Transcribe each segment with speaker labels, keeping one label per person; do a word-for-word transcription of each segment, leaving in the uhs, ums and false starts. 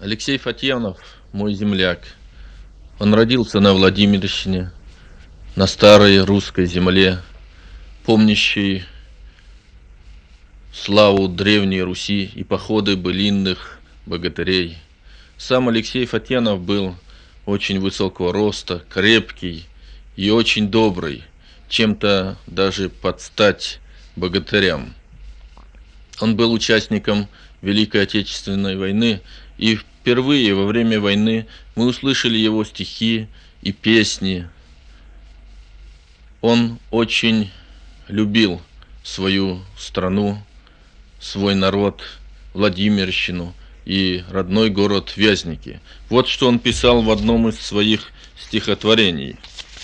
Speaker 1: Алексей Фатьянов, мой земляк. Он родился на Владимирщине, на старой русской земле, помнящей славу древней Руси и походы былинных богатырей. Сам Алексей Фатьянов был очень высокого роста, крепкий и очень добрый, чем-то даже под стать богатырям. Он был участником Великой Отечественной войны, и впервые во время войны мы услышали его стихи и песни. Он очень любил свою страну, свой народ, Владимирщину и родной город Вязники. Вот что он писал в одном из своих стихотворений.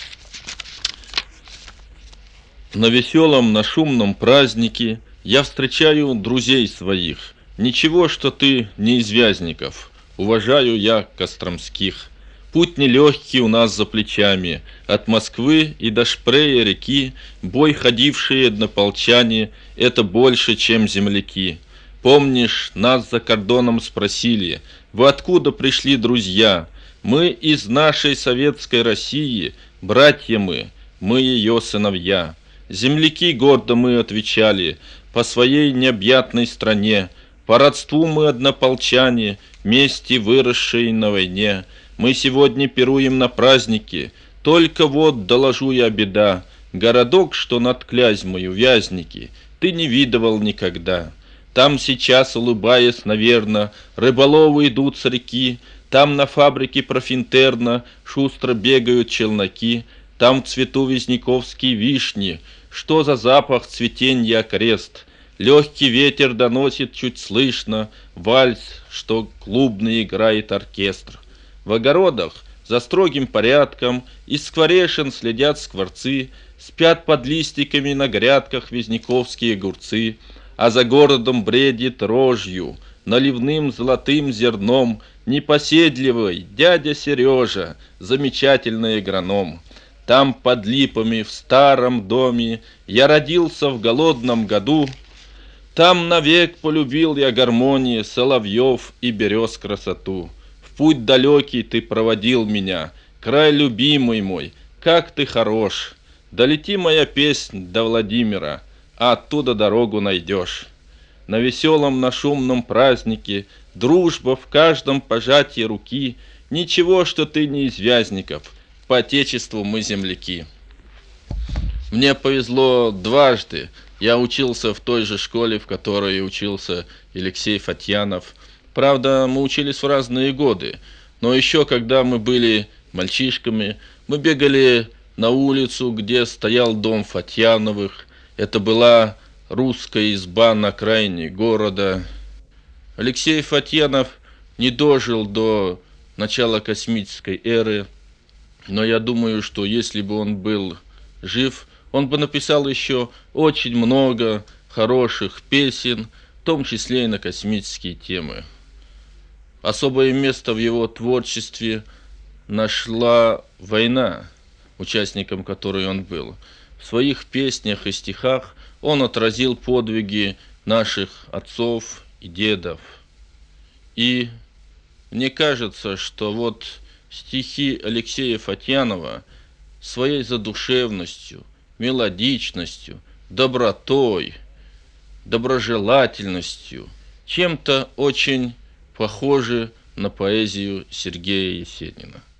Speaker 1: На веселом, на шумном празднике я встречаю друзей своих. Ничего, что ты не из Вязников, уважаю я костромских. Путь нелегкий у нас за плечами, от Москвы и до Шпрея реки, бой ходившие однополчане, это больше, чем земляки. Помнишь, нас за кордоном спросили, вы откуда пришли, друзья? Мы из нашей советской России, братья мы, мы ее сыновья. Земляки, гордо мы отвечали, по своей необъятной стране, по родству мы однополчане, вместе выросшие на войне. Мы сегодня пируем на празднике, только вот, доложу я, беда, городок, что над Клязьмою, Вязники, ты не видывал никогда. Там сейчас, улыбаясь, наверно, рыболовы идут с реки, там на фабрике Профинтерна шустро бегают челноки, там в цвету вязниковские вишни, что за запах цветенья окрест. Легкий ветер доносит чуть слышно вальс, что клубный играет оркестр. В огородах за строгим порядком из скворешин следят скворцы, спят под листиками на грядках вязниковские огурцы, а за городом бредит рожью, наливным золотым зерном, непоседливый дядя Сережа, замечательный агроном. Там под липами в старом доме я родился в голодном году, там навек полюбил я гармонии соловьев и берез красоту. В путь далекий ты проводил меня, край любимый мой, как ты хорош. Долети моя песнь до Владимира, а оттуда дорогу найдешь. На веселом, на шумном празднике дружба в каждом пожатии руки. Ничего, что ты не из Вязников, по отечеству мы земляки. Мне повезло дважды. Я учился в той же школе, в которой учился Алексей Фатьянов. Правда, мы учились в разные годы, но еще когда мы были мальчишками, мы бегали на улицу, где стоял дом Фатьяновых. Это была русская изба на окраине города. Алексей Фатьянов не дожил до начала космической эры, но я думаю, что если бы он был жив, он бы написал еще очень много хороших песен, в том числе и на космические темы. Особое место в его творчестве нашла война, участником которой он был. В своих песнях и стихах он отразил подвиги наших отцов и дедов. И мне кажется, что вот стихи Алексея Фатьянова своей задушевностью, мелодичностью, добротой, доброжелательностью, чем-то очень похожи на поэзию Сергея Есенина.